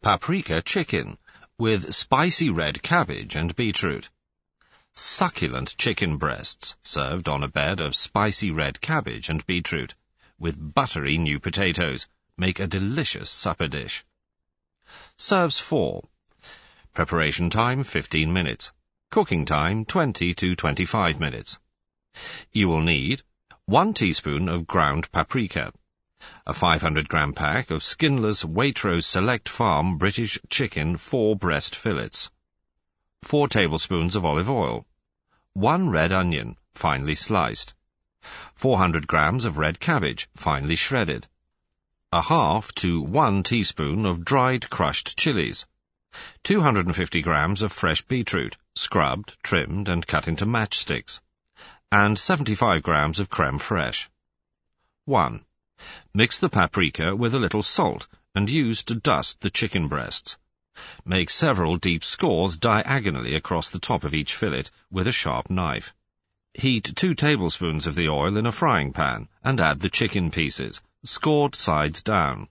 Paprika chicken with spicy red cabbage and beetroot. Succulent chicken breasts served on a bed of spicy red cabbage and beetroot with buttery new potatoes make a delicious supper dish. Serves 4. Preparation time 15 minutes. Cooking time 20 to 25 minutes. You will need 1 teaspoon of ground paprika, a 500-gram pack of skinless Waitrose Select Farm British chicken 4 breast fillets, 4 tablespoons of olive oil, 1 red onion, finely sliced, 400 grams of red cabbage, finely shredded, a half to 1 teaspoon of dried crushed chilies, 250 grams of fresh beetroot, scrubbed, trimmed and cut into matchsticks, and 75 grams of creme fraiche. 1. Mix the paprika with a little salt and use to dust the chicken breasts. Make several deep scores diagonally across the top of each fillet with a sharp knife. Heat 2 tablespoons of the oil in a frying pan and add the chicken pieces, scored sides down.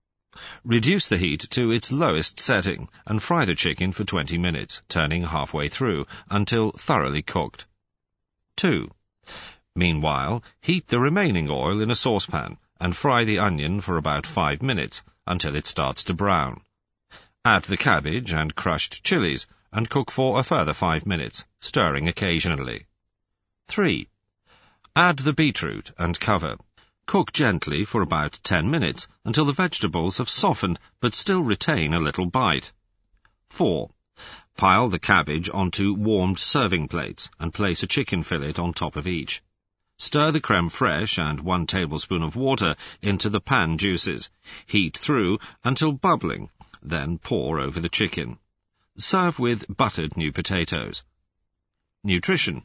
Reduce the heat to its lowest setting and fry the chicken for 20 minutes, turning halfway through until thoroughly cooked. 2. Meanwhile, heat the remaining oil in a saucepan and fry the onion for about 5 minutes until it starts to brown. Add the cabbage and crushed chilies and cook for a further 5 minutes, stirring occasionally. 3. Add the beetroot and cover. Cook gently for about 10 minutes until the vegetables have softened but still retain a little bite. 4. Pile the cabbage onto warmed serving plates and place a chicken fillet on top of each. Stir the creme fraiche and 1 tablespoon of water into the pan juices. Heat through until bubbling, then pour over the chicken. Serve with buttered new potatoes. Nutrition: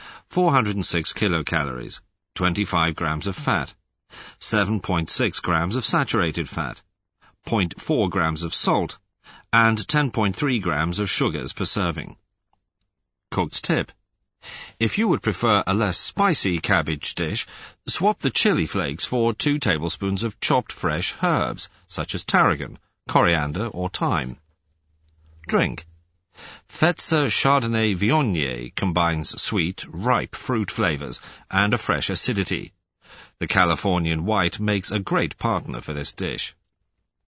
406 kilocalories, 25 grams of fat, 7.6 grams of saturated fat, 0.4 grams of salt, and 10.3 grams of sugars per serving. Cooked tip: if you would prefer a less spicy cabbage dish, swap the chili flakes for 2 tablespoons of chopped fresh herbs, such as tarragon, coriander, or thyme. Drink: Fetzer Chardonnay Viognier combines sweet, ripe fruit flavors and a fresh acidity. The Californian white makes a great partner for this dish.